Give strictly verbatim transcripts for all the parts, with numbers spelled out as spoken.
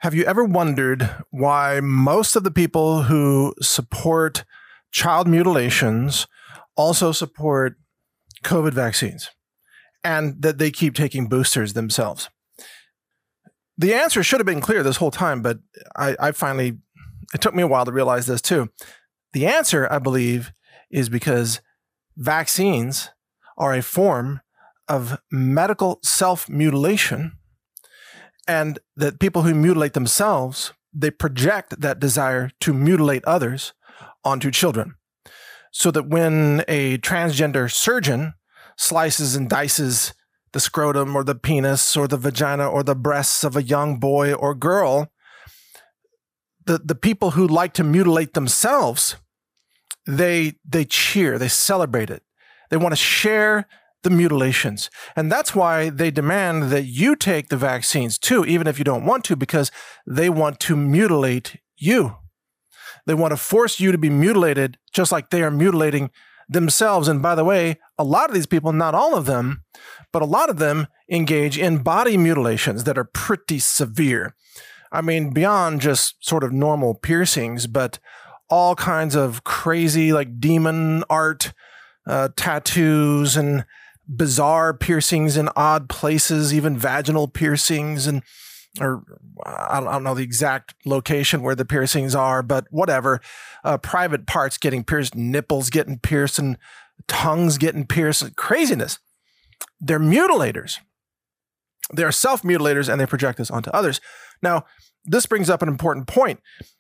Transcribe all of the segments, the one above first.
Have you ever wondered why most of the people who support child mutilations also support COVID vaccines and that they keep taking boosters themselves? The answer should have been clear this whole time, but I, I finally, it took me a while to realize this too. The answer, I believe, is because vaccines are a form of medical self-mutilation, and that people who mutilate themselves, they project that desire to mutilate others onto children. So that when a transgender surgeon slices and dices the scrotum or the penis or the vagina or the breasts of a young boy or girl, the, the people who like to mutilate themselves, they, they cheer, they celebrate it. They want to share the mutilations. And that's why they demand that you take the vaccines too, even if you don't want to, because they want to mutilate you. They want to force you to be mutilated just like they are mutilating themselves. And by the way, a lot of these people, not all of them, but a lot of them engage in body mutilations that are pretty severe. I mean, beyond just sort of normal piercings, but all kinds of crazy like demon art, uh, tattoos and bizarre piercings in odd places, even vaginal piercings, and or I don't, I don't know the exact location where the piercings are, but whatever. Uh, private parts getting pierced, nipples getting pierced, and tongues getting pierced. Craziness. They're mutilators. They're self-mutilators, and they project this onto others. Now, this brings up an important point.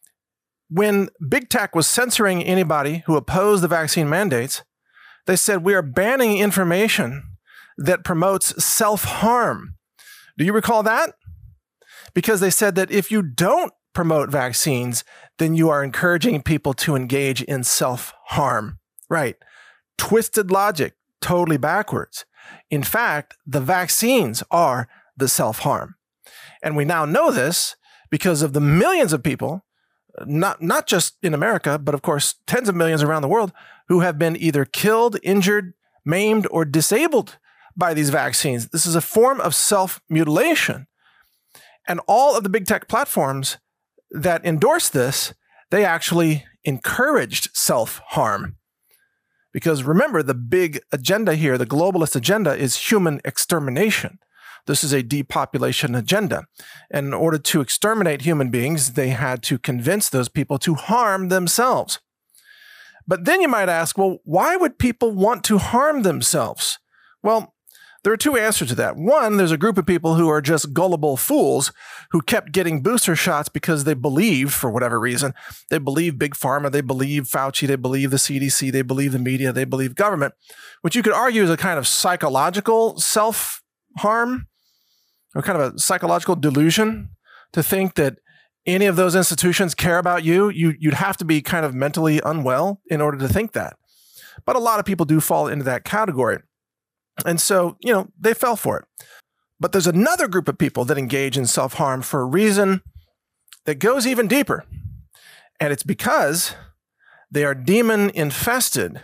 When big tech was censoring anybody who opposed the vaccine mandates, they said, we are banning information that promotes self-harm. Do you recall that? Because they said that if you don't promote vaccines, then you are encouraging people to engage in self-harm. Right. Twisted logic, totally backwards. In fact, the vaccines are the self-harm. And we now know this because of the millions of people, not, not just in America, but of course, tens of millions around the world, who have been either killed, injured, maimed, or disabled by these vaccines. This is a form of self-mutilation. And all of the big tech platforms that endorse this, they actually encouraged self-harm. Because remember, the big agenda here, the globalist agenda, is human extermination. This is a depopulation agenda. And in order to exterminate human beings, they had to convince those people to harm themselves. But then you might ask, well, why would people want to harm themselves? Well, there are two answers to that. One, there's a group of people who are just gullible fools who kept getting booster shots because they believe, for whatever reason, they believe Big Pharma, they believe Fauci, they believe the C D C, they believe the media, they believe government, which you could argue is a kind of psychological self-harm or kind of a psychological delusion to think that any of those institutions care about you. you. You'd have to be kind of mentally unwell in order to think that. But a lot of people do fall into that category. And so, you know, they fell for it. But there's another group of people that engage in self-harm for a reason that goes even deeper. And it's because they are demon infested.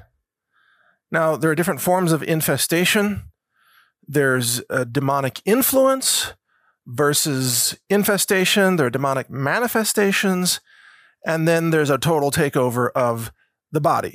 Now, there are different forms of infestation. There's a demonic influence versus infestation. There are demonic manifestations. And then there's a total takeover of the body,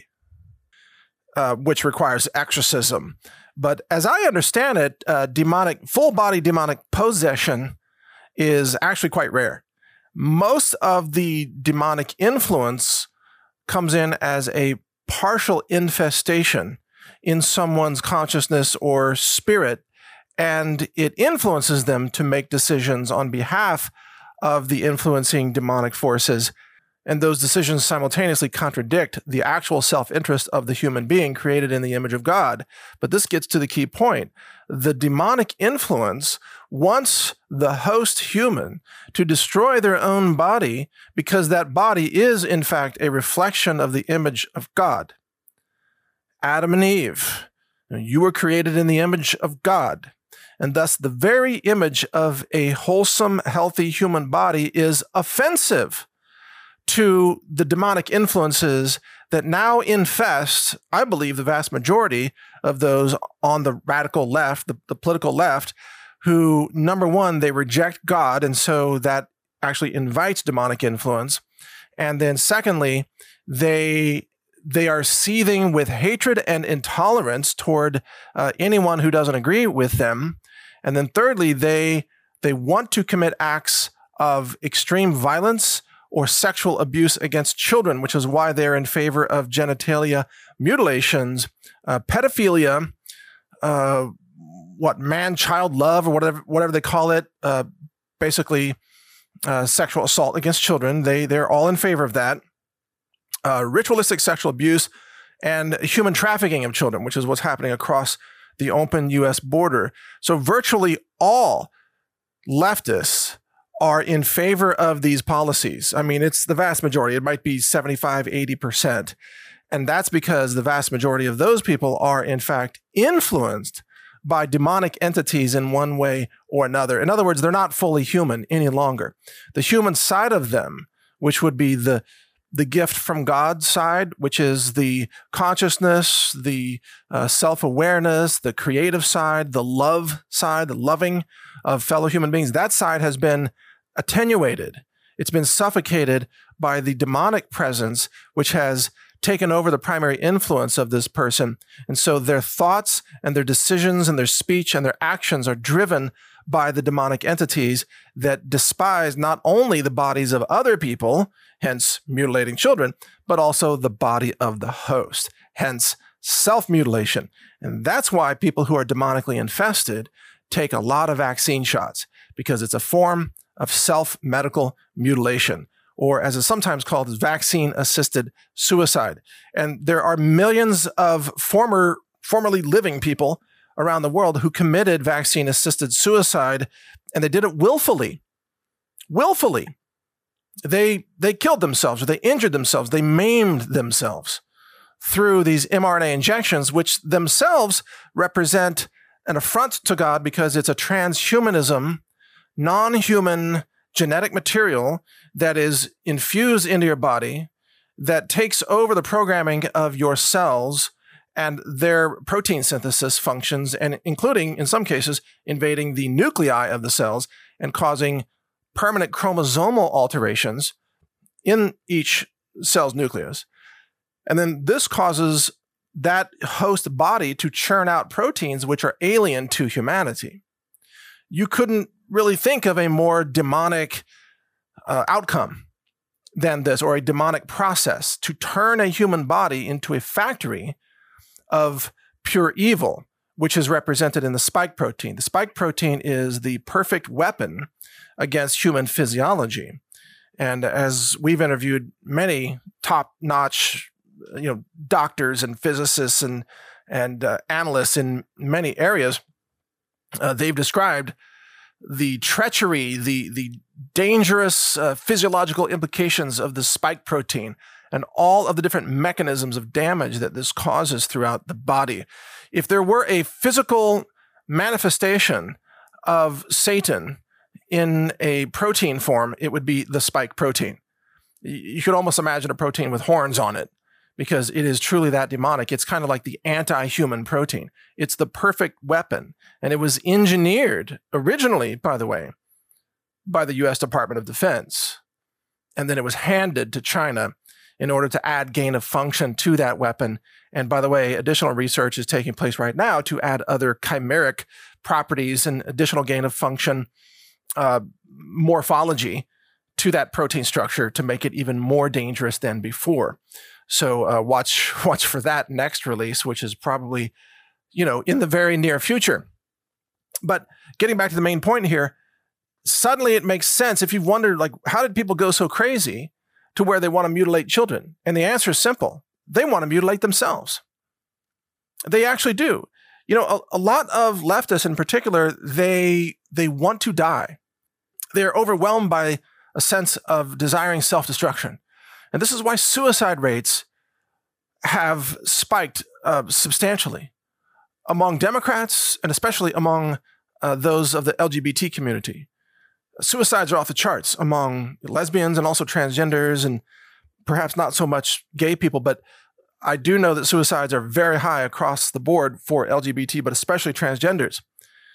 uh, which requires exorcism. But as I understand it, uh, demonic, full body demonic possession is actually quite rare. Most of the demonic influence comes in as a partial infestation in someone's consciousness or spirit, and it influences them to make decisions on behalf of the influencing demonic forces. And those decisions simultaneously contradict the actual self-interest of the human being created in the image of God. But this gets to the key point. The demonic influence wants the host human to destroy their own body because that body is, in fact, a reflection of the image of God. Adam and Eve, you were created in the image of God. And thus, the very image of a wholesome, healthy human body is offensive to the demonic influences that now infest, I believe, the vast majority of those on the radical left, the, the political left, who, number one, they reject God, and so that actually invites demonic influence. And then secondly, they they are seething with hatred and intolerance toward uh, anyone who doesn't agree with them. And then thirdly, they they want to commit acts of extreme violence or sexual abuse against children, which is why they're in favor of genitalia mutilations, uh, pedophilia, uh, what man-child love, or whatever whatever they call it, uh, basically uh, sexual assault against children. They they're all in favor of that. Uh, ritualistic sexual abuse and human trafficking of children, which is what's happening across the open U S border. So virtually all leftists are in favor of these policies. I mean, it's the vast majority. It might be seventy-five, eighty percent. And that's because the vast majority of those people are, in fact, influenced by demonic entities in one way or another. In other words, they're not fully human any longer. The human side of them, which would be the the gift from God side, which is the consciousness, the uh, self-awareness, the creative side, the love side, the loving of fellow human beings, that side has been attenuated. It's been suffocated by the demonic presence, which has taken over the primary influence of this person. And so their thoughts and their decisions and their speech and their actions are driven by the demonic entities that despise not only the bodies of other people, hence mutilating children, but also the body of the host, hence self-mutilation. And that's why people who are demonically infested take a lot of vaccine shots, because it's a form of self-medical mutilation, or as it's sometimes called, vaccine-assisted suicide. And there are millions of former, formerly living people around the world who committed vaccine-assisted suicide, and they did it willfully. Willfully. They, they killed themselves, or they injured themselves, they maimed themselves through these mRNA injections, which themselves represent an affront to God because it's a transhumanism, non-human genetic material that is infused into your body, that takes over the programming of your cells and their protein synthesis functions, and including, in some cases, invading the nuclei of the cells and causing permanent chromosomal alterations in each cell's nucleus. And then this causes that host body to churn out proteins which are alien to humanity. You couldn't really think of a more demonic uh, outcome than this, or a demonic process to turn a human body into a factory of pure evil, which is represented in the spike protein. The spike protein is the perfect weapon against human physiology. And as we've interviewed many top-notch, you know, doctors and physicists and and uh, analysts in many areas, uh, they've described the treachery, the the dangerous uh, physiological implications of the spike protein, and all of the different mechanisms of damage that this causes throughout the body. If there were a physical manifestation of Satan in a protein form, it would be the spike protein. You could almost imagine a protein with horns on it, because it is truly that demonic. It's kind of like the anti-human protein. It's the perfect weapon. And it was engineered originally, by the way, by the U S Department of Defense. And then it was handed to China in order to add gain of function to that weapon. And by the way, additional research is taking place right now to add other chimeric properties and additional gain of function uh, morphology to that protein structure to make it even more dangerous than before. So uh, watch watch for that next release, which is probably, you know, in the very near future. But getting back to the main point here, suddenly it makes sense if you've wondered, like, how did people go so crazy to where they want to mutilate children? And the answer is simple. They want to mutilate themselves. They actually do. You know, a, a lot of leftists in particular, they they want to die. They're overwhelmed by a sense of desiring self-destruction. And this is why suicide rates have spiked uh, substantially among Democrats, and especially among uh, those of the L G B T community. Suicides are off the charts among lesbians and also transgenders, and perhaps not so much gay people, but I do know that suicides are very high across the board for L G B T, but especially transgenders.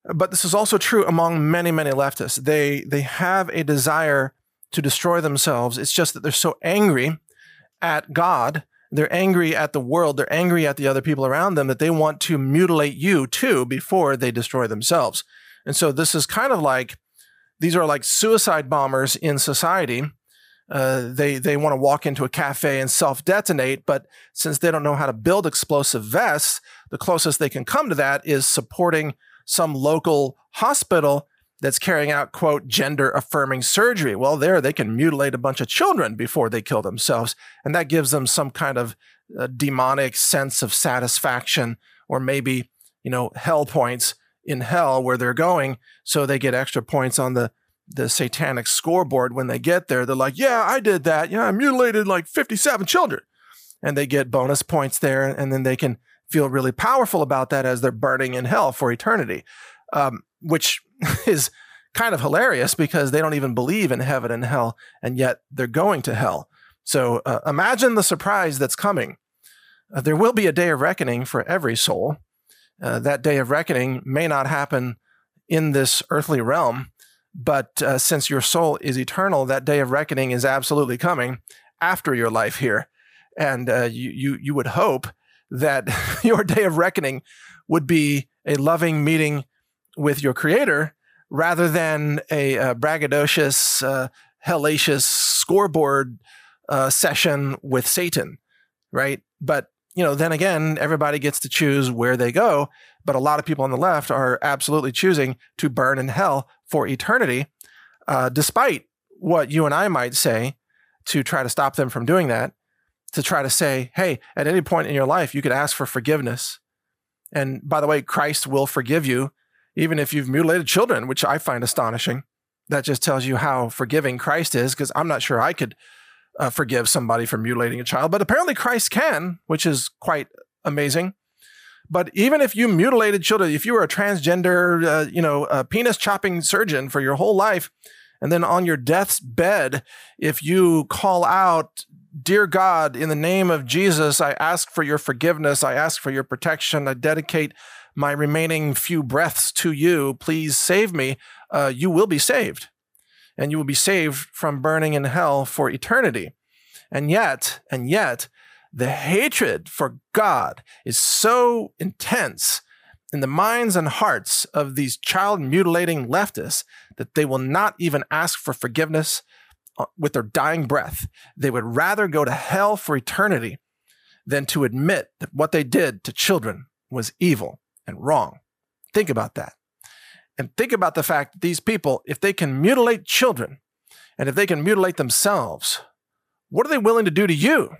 But this is also true among many, many leftists. They they have a desire to destroy themselves. It's just that they're so angry at God, they're angry at the world, they're angry at the other people around them that they want to mutilate you too before they destroy themselves. And so this is kind of like, these are like suicide bombers in society. Uh, they they want to walk into a cafe and self-detonate, but since they don't know how to build explosive vests, the closest they can come to that is supporting some local hospital that's carrying out, quote, gender-affirming surgery. Well, there they can mutilate a bunch of children before they kill themselves, and that gives them some kind of uh, demonic sense of satisfaction, or maybe, you know, hell points in hell where they're going, so they get extra points on the the satanic scoreboard when they get there. They're like, yeah, I did that. Yeah, I mutilated like fifty-seven children. And they get bonus points there, and then they can feel really powerful about that as they're burning in hell for eternity, um, which is kind of hilarious because they don't even believe in heaven and hell, and yet they're going to hell. So uh, imagine the surprise that's coming. Uh, there will be a day of reckoning for every soul. Uh, that day of reckoning may not happen in this earthly realm, but uh, since your soul is eternal, that day of reckoning is absolutely coming after your life here. And uh, you, you, you would hope that your day of reckoning would be a loving meeting with your Creator rather than a, a braggadocious, uh, hellacious scoreboard uh, session with Satan, right? But, you know, then again, everybody gets to choose where they go. But a lot of people on the left are absolutely choosing to burn in hell for eternity, uh, despite what you and I might say to try to stop them from doing that, to try to say, hey, at any point in your life, you could ask for forgiveness. And by the way, Christ will forgive you, even if you've mutilated children, which I find astonishing. That just tells you how forgiving Christ is, because I'm not sure I could uh, forgive somebody for mutilating a child, but apparently Christ can, which is quite amazing. But even if you mutilated children, if you were a transgender, uh, you know, a penis chopping surgeon for your whole life, and then on your death's bed, if you call out, dear God, in the name of Jesus, I ask for your forgiveness. I ask for your protection. I dedicate my remaining few breaths to you. Please save me. Uh, you will be saved, and you will be saved from burning in hell for eternity. And yet, and yet, the hatred for God is so intense in the minds and hearts of these child-mutilating leftists that they will not even ask for forgiveness with their dying breath. They would rather go to hell for eternity than to admit that what they did to children was evil and wrong. Think about that. And think about the fact that these people, if they can mutilate children, and if they can mutilate themselves, what are they willing to do to you?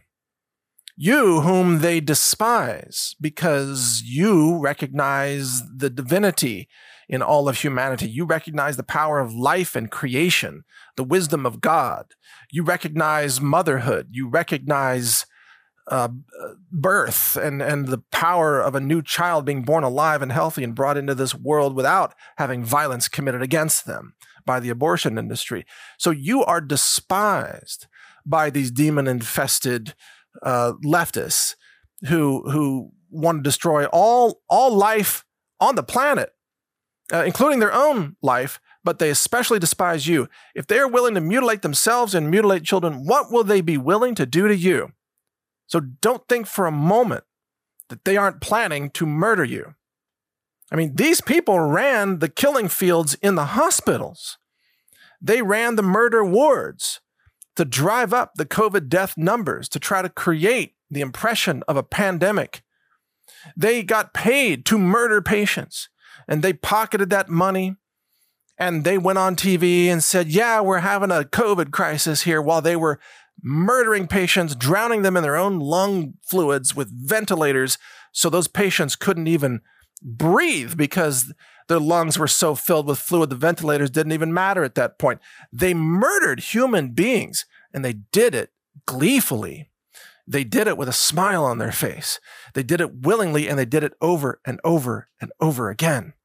You whom they despise because you recognize the divinity in all of humanity. You recognize the power of life and creation, the wisdom of God. You recognize motherhood. You recognize uh, birth and, and the power of a new child being born alive and healthy and brought into this world without having violence committed against them by the abortion industry. So you are despised by these demon-infested Uh, leftists who who want to destroy all all life on the planet, uh, including their own life, but they especially despise you. If they are willing to mutilate themselves and mutilate children, what will they be willing to do to you? So don't think for a moment that they aren't planning to murder you. I mean, these people ran the killing fields in the hospitals. They ran the murder wards to drive up the COVID death numbers, to try to create the impression of a pandemic. They got paid to murder patients, and they pocketed that money, and they went on T V and said, yeah, we're having a COVID crisis here, while they were murdering patients, drowning them in their own lung fluids with ventilators, so those patients couldn't even breathe because their lungs were so filled with fluid, the ventilators didn't even matter at that point. They murdered human beings, and they did it gleefully. They did it with a smile on their face. They did it willingly, and they did it over and over and over again.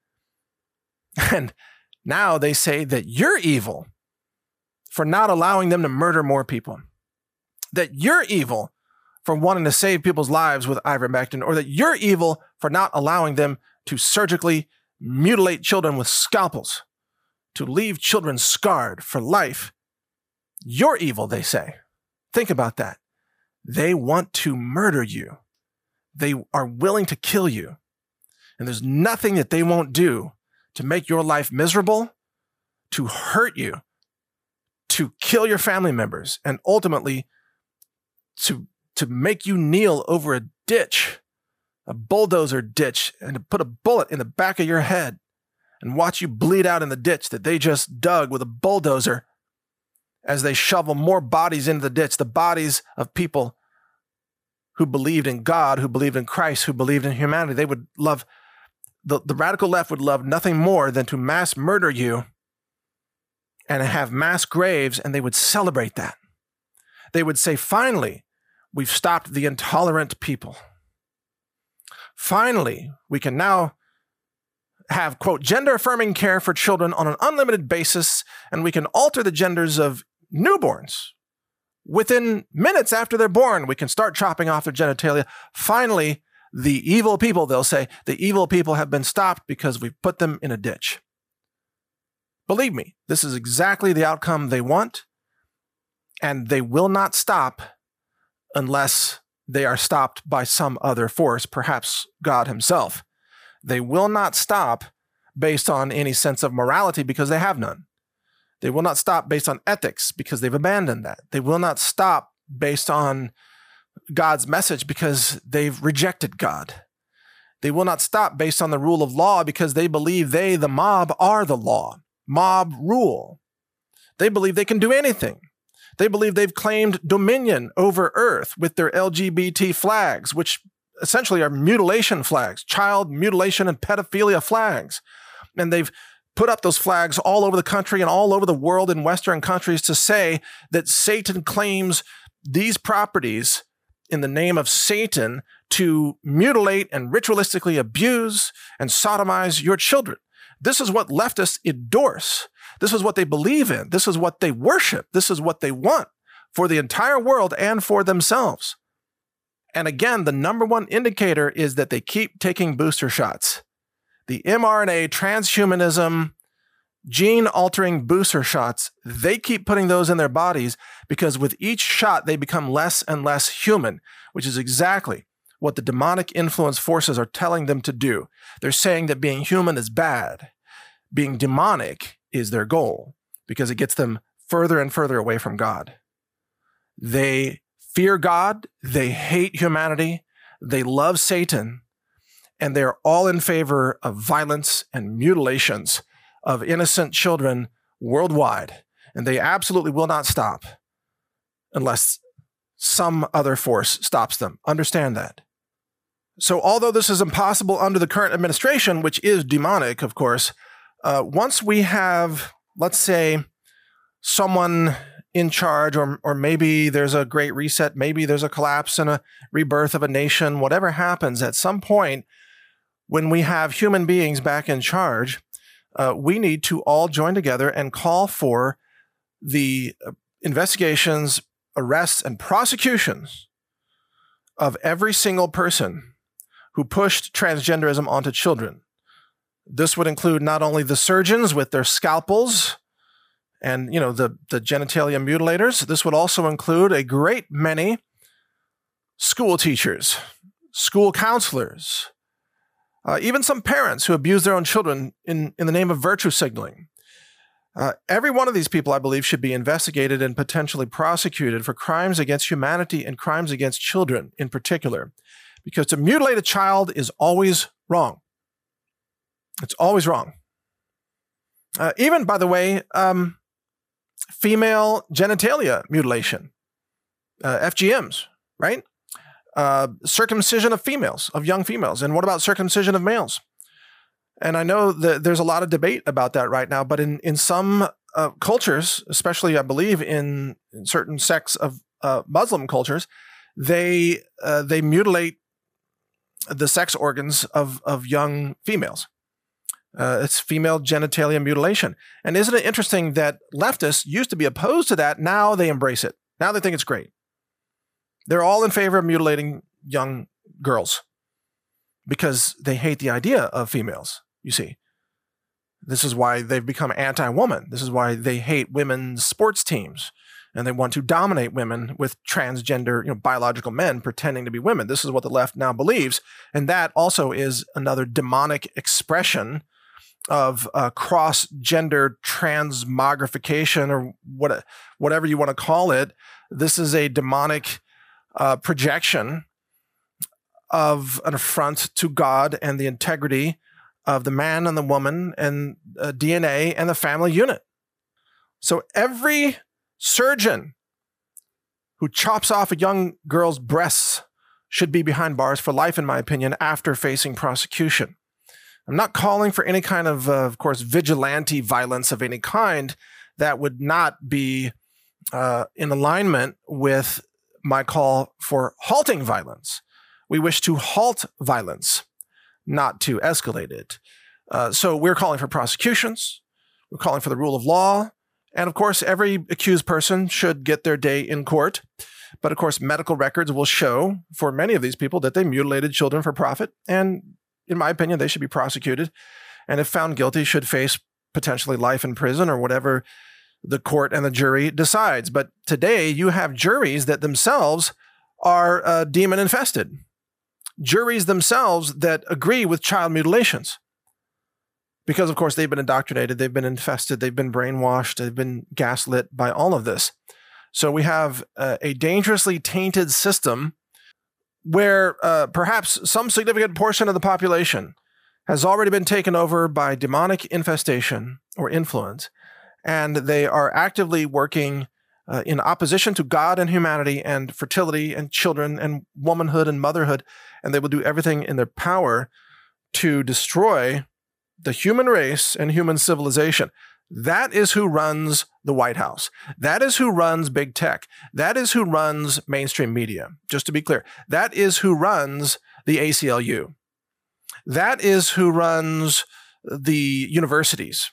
And now they say that you're evil for not allowing them to murder more people, that you're evil for wanting to save people's lives with ivermectin, or that you're evil for not allowing them to surgically mutilate children with scalpels, to leave children scarred for life. You're evil, they say. Think about that. They want to murder you. They are willing to kill you. And there's nothing that they won't do to make your life miserable, to hurt you, to kill your family members, and ultimately to, to make you kneel over a ditch, a bulldozer ditch, and to put a bullet in the back of your head and watch you bleed out in the ditch that they just dug with a bulldozer as they shovel more bodies into the ditch, the bodies of people who believed in God, who believed in Christ, who believed in humanity. They would love, the, the radical left would love nothing more than to mass murder you and have mass graves, and they would celebrate that. They would say, finally, we've stopped the intolerant people. Finally, we can now have, quote, gender-affirming care for children on an unlimited basis, and we can alter the genders of newborns. Within minutes after they're born, we can start chopping off their genitalia. Finally, the evil people, they'll say, the evil people have been stopped because we've put them in a ditch. Believe me, this is exactly the outcome they want, and they will not stop unless they are stopped by some other force, perhaps God himself. They will not stop based on any sense of morality because they have none. They will not stop based on ethics because they've abandoned that. They will not stop based on God's message because they've rejected God. They will not stop based on the rule of law because they believe they, the mob, are the law. Mob rule. They believe they can do anything. They believe they've claimed dominion over earth with their L G B T flags, which essentially are mutilation flags, child mutilation and pedophilia flags. And they've put up those flags all over the country and all over the world in Western countries to say that Satan claims these properties in the name of Satan to mutilate and ritualistically abuse and sodomize your children. This is what leftists endorse. This is what they believe in. This is what they worship. This is what they want for the entire world and for themselves. And again, the number one indicator is that they keep taking booster shots. The mRNA, transhumanism, gene-altering booster shots, they keep putting those in their bodies because with each shot, they become less and less human, which is exactly what the demonic influence forces are telling them to do. They're saying that being human is bad. Being demonic is their goal because it gets them further and further away from God. They fear God, they hate humanity, they love Satan, and they're all in favor of violence and mutilations of innocent children worldwide. And they absolutely will not stop unless some other force stops them. Understand that. So although this is impossible under the current administration, which is demonic, of course, uh, once we have, let's say, someone in charge, or, or maybe there's a great reset, maybe there's a collapse and a rebirth of a nation, whatever happens, at some point, when we have human beings back in charge, uh, we need to all join together and call for the investigations, arrests, and prosecutions of every single person who pushed transgenderism onto children. This would include not only the surgeons with their scalpels and, you know, the, the genitalia mutilators. This would also include a great many school teachers, school counselors, Uh, even some parents who abuse their own children in, in the name of virtue signaling. Uh, every one of these people, I believe, should be investigated and potentially prosecuted for crimes against humanity and crimes against children in particular. Because to mutilate a child is always wrong. It's always wrong. Uh, even, by the way, um, female genitalia mutilation, uh, F G Ms, right? Uh, circumcision of females, of young females. And what about circumcision of males? And I know that there's a lot of debate about that right now, but in, in some uh, cultures, especially I believe in, in certain sects of uh, Muslim cultures, they uh, they mutilate the sex organs of, of young females. Uh, it's female genitalia mutilation. And isn't it interesting that leftists used to be opposed to that? Now they embrace it. Now they think it's great. They're all in favor of mutilating young girls because they hate the idea of females, you see. This is why they've become anti-woman. This is why they hate women's sports teams, and they want to dominate women with transgender, you know, biological men pretending to be women. This is what the left now believes. And that also is another demonic expression of uh, cross-gender transmogrification, or what, whatever you want to call it. This is a demonic uh, projection of an affront to God and the integrity of the man and the woman and uh, D N A and the family unit. So every surgeon who chops off a young girl's breasts should be behind bars for life, in my opinion, after facing prosecution. I'm not calling for any kind of, uh, of course, vigilante violence of any kind. That would not be uh, in alignment with my call for halting violence. We wish to halt violence, not to escalate it. Uh, so we're calling for prosecutions. We're calling for the rule of law. And of course, every accused person should get their day in court. But of course, medical records will show for many of these people that they mutilated children for profit. And in my opinion, they should be prosecuted. And if found guilty, should face potentially life in prison or whatever the court and the jury decides. But today you have juries that themselves are uh, demon infested. Juries themselves that agree with child mutilations. Because, of course, they've been indoctrinated, they've been infested, they've been brainwashed, they've been gaslit by all of this. So we have uh, a dangerously tainted system where uh, perhaps some significant portion of the population has already been taken over by demonic infestation or influence, and they are actively working uh, in opposition to God and humanity and fertility and children and womanhood and motherhood, and they will do everything in their power to destroy the human race and human civilization. That is who runs the White House. That is who runs big tech. That is who runs mainstream media. Just to be clear, that is who runs the A C L U. That is who runs the universities.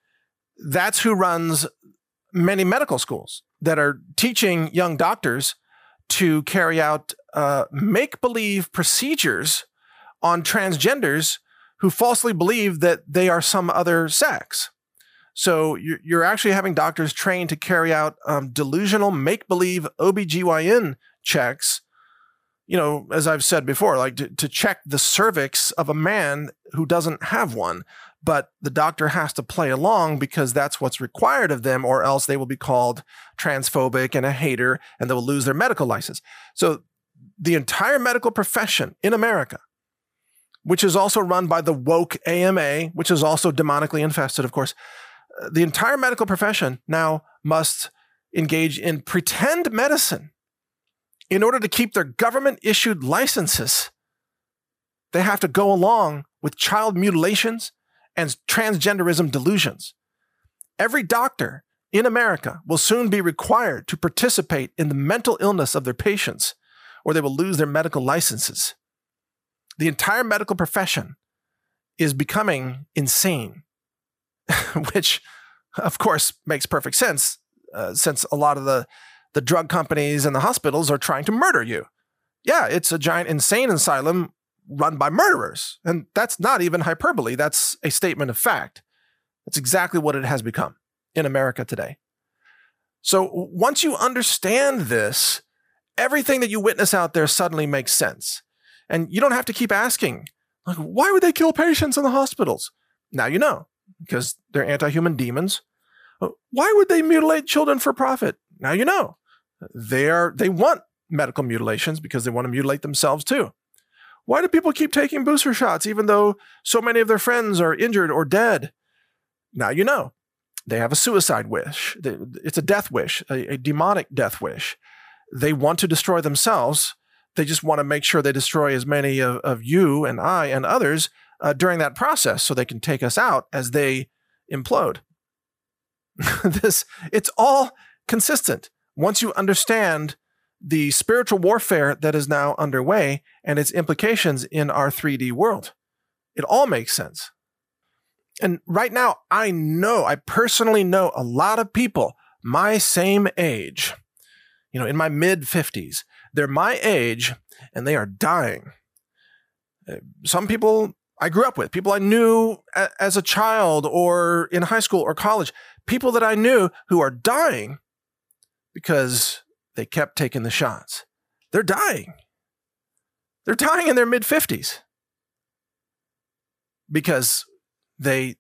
That's who runs many medical schools that are teaching young doctors to carry out uh, make-believe procedures on transgenders who falsely believe that they are some other sex. So you're actually having doctors trained to carry out um, delusional make-believe O B G Y N checks, you know, as I've said before, like to, to check the cervix of a man who doesn't have one. But the doctor has to play along because that's what's required of them, or else they will be called transphobic and a hater, and they will lose their medical license. So the entire medical profession in America, which is also run by the woke A M A, which is also demonically infested, of course, the entire medical profession now must engage in pretend medicine in order to keep their government-issued licenses. They have to go along with child mutilations and transgenderism delusions. Every doctor in America will soon be required to participate in the mental illness of their patients, or they will lose their medical licenses. The entire medical profession is becoming insane, which, of course, makes perfect sense uh, since a lot of the, the drug companies and the hospitals are trying to murder you. Yeah, it's a giant insane asylum run by murderers. And that's not even hyperbole. That's a statement of fact. That's exactly what it has become in America today. So once you understand this, everything that you witness out there suddenly makes sense. And you don't have to keep asking, like, why would they kill patients in the hospitals? Now you know, because they're anti-human demons. Why would they mutilate children for profit? Now you know. They are, they want medical mutilations because they want to mutilate themselves too. Why do people keep taking booster shots even though so many of their friends are injured or dead? Now you know. They have a suicide wish. It's a death wish, a, a demonic death wish. They want to destroy themselves. They just want to make sure they destroy as many of, of you and I and others uh, during that process so they can take us out as they implode. This, it's all consistent. Once you understand the spiritual warfare that is now underway and its implications in our three D world, it all makes sense. And right now, I know, I personally know a lot of people my same age, you know, in my mid fifties. They're my age and they are dying. Some people I grew up with, people I knew a- as a child or in high school or college, people that I knew who are dying because they kept taking the shots. They're dying. They're dying in their mid fifties because they,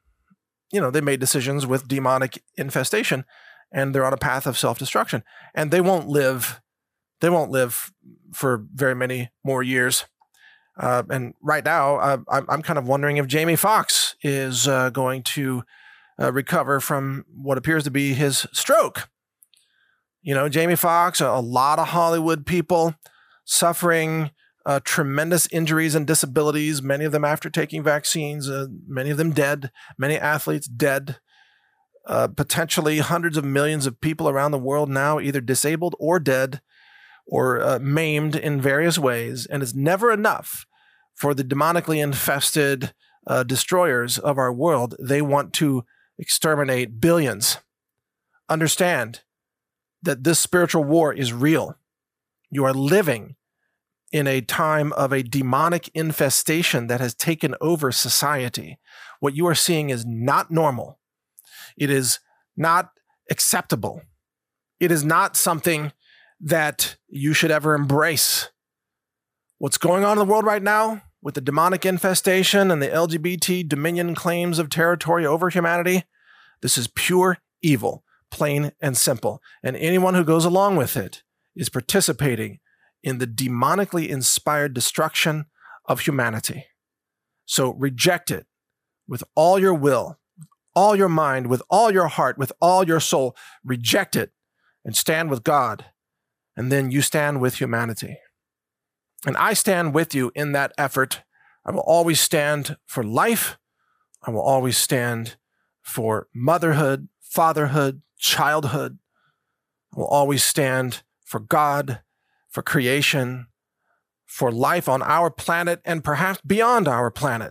you know, they made decisions with demonic infestation and they're on a path of self-destruction, and they won't live, they won't live for very many more years. Uh, and right now, uh, I'm, I'm kind of wondering if Jamie Foxx is uh, going to uh, recover from what appears to be his stroke. You know, Jamie Foxx, a, a lot of Hollywood people suffering uh, tremendous injuries and disabilities, many of them after taking vaccines, uh, many of them dead, many athletes dead, uh, potentially hundreds of millions of people around the world now either disabled or dead, or uh, maimed in various ways, and it's never enough for the demonically infested uh, destroyers of our world. They want to exterminate billions. Understand that this spiritual war is real. You are living in a time of a demonic infestation that has taken over society. What you are seeing is not normal. It is not acceptable. It is not something that you should ever embrace. What's going on in the world right now with the demonic infestation and the L G B T dominion claims of territory over humanity, this is pure evil, plain and simple. And anyone who goes along with it is participating in the demonically inspired destruction of humanity. So reject it with all your will, with all your mind, with all your heart, with all your soul. Reject it and stand with God. And then you stand with humanity. And I stand with you in that effort. I will always stand for life. I will always stand for motherhood, fatherhood, childhood. I will always stand for God, for creation, for life on our planet and perhaps beyond our planet.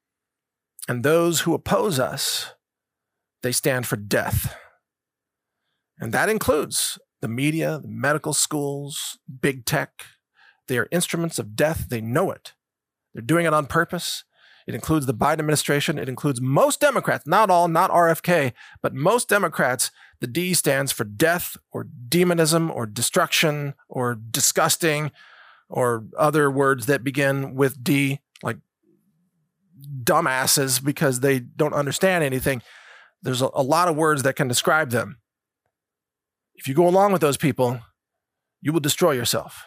And those who oppose us, they stand for death. And that includes the media, the medical schools, big tech. They are instruments of death. They know it. They're doing it on purpose. It includes the Biden administration. It includes most Democrats, not all, not R F K, but most Democrats. The D stands for death or demonism or destruction or disgusting or other words that begin with D, like dumbasses because they don't understand anything. There's a, a lot of words that can describe them. If you go along with those people, you will destroy yourself.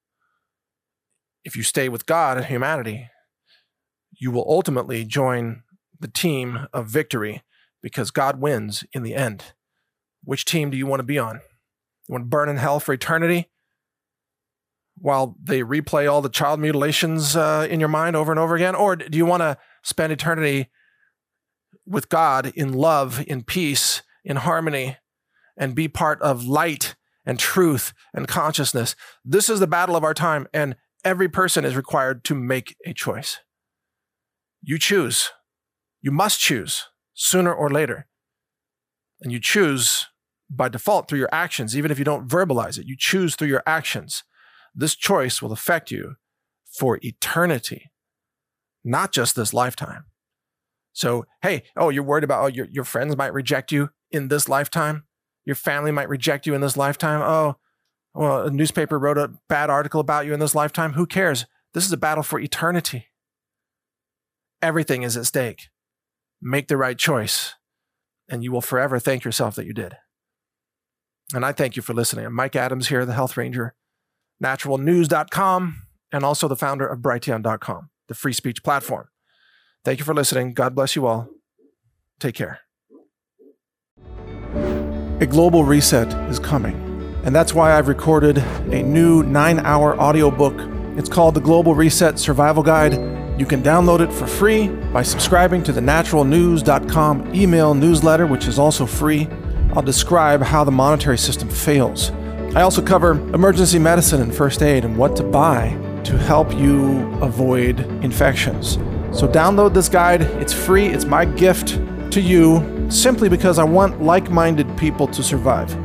If you stay with God and humanity, you will ultimately join the team of victory because God wins in the end. Which team do you want to be on? You want to burn in hell for eternity while they replay all the child mutilations uh, in your mind over and over again? Or do you want to spend eternity with God in love, in peace, in harmony, and be part of light and truth and consciousness? This is the battle of our time, and every person is required to make a choice. You choose. You must choose sooner or later. And you choose by default through your actions, even if you don't verbalize it. You choose through your actions. This choice will affect you for eternity, not just this lifetime. So, hey, oh, you're worried about, oh, your, your friends might reject you in this lifetime? Your family might reject you in this lifetime? Oh, well, a newspaper wrote a bad article about you in this lifetime. Who cares? This is a battle for eternity. Everything is at stake. Make the right choice, and you will forever thank yourself that you did. And I thank you for listening. I'm Mike Adams here, the Health Ranger, natural news dot com, and also the founder of Brighteon dot com, the free speech platform. Thank you for listening. God bless you all. Take care. A global reset is coming, and that's why I've recorded a new nine-hour audiobook. It's called The Global Reset Survival Guide. You can download it for free by subscribing to the natural news dot com email newsletter, which is also free. I'll describe how the monetary system fails. I also cover emergency medicine and first aid and what to buy to help you avoid infections. So download this guide. It's free. It's my gift to you simply because I want like-minded people to survive.